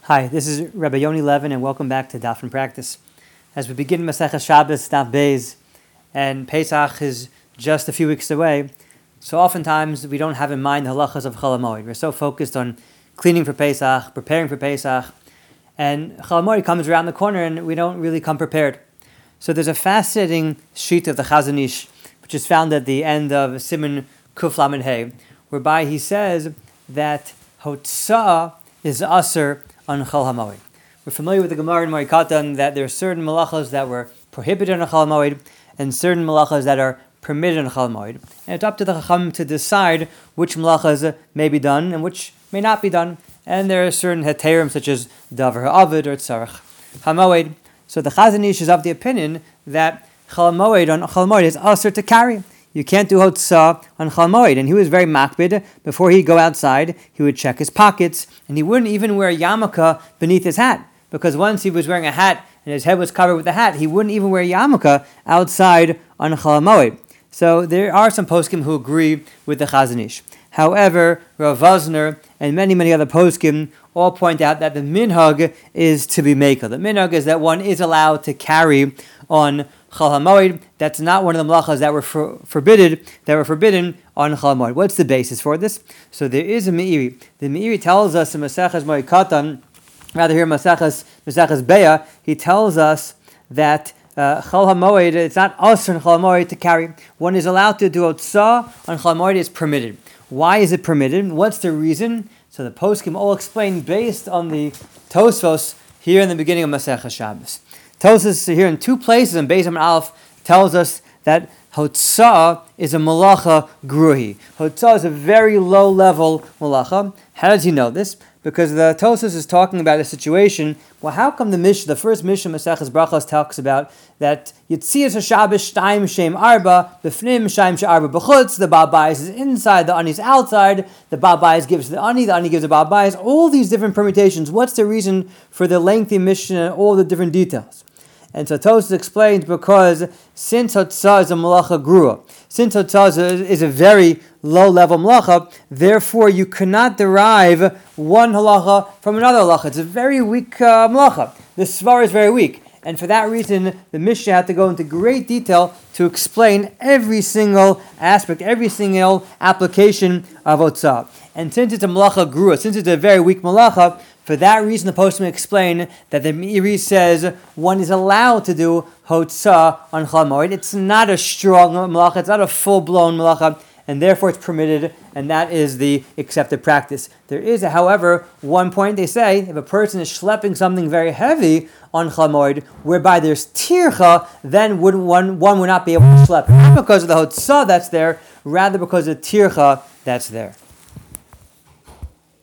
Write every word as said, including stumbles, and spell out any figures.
Hi, this is Rabbi Yoni Levin, and welcome back to Daf and Practice. As we begin Masechah Shabbos, Daf Beis, and Pesach is just a few weeks away, so oftentimes we don't have in mind the halachas of Chol HaMoed. We're so focused on cleaning for Pesach, preparing for Pesach, and Chol HaMoed comes around the corner and we don't really come prepared. So there's a fascinating sheet of the Chazon Ish, which is found at the end of Siman Kuf Lamed Hey, whereby he says that Hotzah is Aser on Chol HaMoed. We're familiar with the Gemara in Moreh Katan that there are certain malachas that were prohibited on Chol HaMoed and certain malachas that are permitted on Chol HaMoed. And it's up to the Chacham to decide which malachas may be done and which may not be done. And there are certain heterim such as Davar HaAvid or Tzarech HaMoed. So the Chazon Ish is of the opinion that Chol HaMoed on Chol HaMoed is aser to carry. You can't do hotzah on Chol HaMoed. And he was very makbid. Before he'd go outside, he would check his pockets, and he wouldn't even wear a yarmulke beneath his hat, because once he was wearing a hat and his head was covered with the hat, he wouldn't even wear a yarmulke outside on Chol HaMoed. So there are some poskim who agree with the Chazon Ish. However, Rav Vosner and many, many other poskim all point out that the minhag is to be makel. The minhag is that one is allowed to carry on Chol HaMoed. That's not one of the malachas that were for, forbidden, that were forbidden on Chol HaMoed. What's the basis for this? So there is a Meiri. The Meiri tells us in Maseches Moreh Katan, rather here Maseches Maseches Beya, he tells us that uh, Chol HaMoed, it's not us on Chol HaMoed to carry. One is allowed to do Otzah on Chol HaMoed. It's permitted. Why is it permitted? What's the reason? So the poskim all explain based on the Tosfos here in the beginning of Maseches Shabbos. Tosfos here in two places, and Beis Amud Aleph tells us that Hotzah is a malacha gruhi. Hotzah is a very low-level malacha. How does he know this? Because the Tosfos is talking about a situation. Well, how come the Mishnah, the first Mishnah Maseches Brachos talks about that Yitzias HaShabbos Shtayim Shem Arba B'fnim Shtayim Shem Arba B'chutz. The Baal Bayis is inside, the Ani is outside. The Baal Bayis gives to the Ani, the Ani gives the Baal Bayis. All these different permutations. What's the reason for the lengthy Mishnah and all the different details? And so Tosfos explains because since Hotzah is a malacha grua, since Hotzah is a, is a very low-level malacha, therefore you cannot derive one halacha from another halacha. It's a very weak uh, malacha. The svar is very weak. And for that reason, the Mishnah had to go into great detail to explain every single aspect, every single application of Hotzah. And since it's a malacha grua, since it's a very weak malacha, for that reason, the poskim explain that the Meiri says one is allowed to do Hotzah on Chol HaMoed. It's not a strong malacha, it's not a full-blown malacha, and therefore it's permitted, and that is the accepted practice. There is, however, one point they say, if a person is schlepping something very heavy on Chol HaMoed, whereby there's tircha, then would one, one would not be able to schlep. Not because of the Hotzah that's there, rather because of the tircha that's there.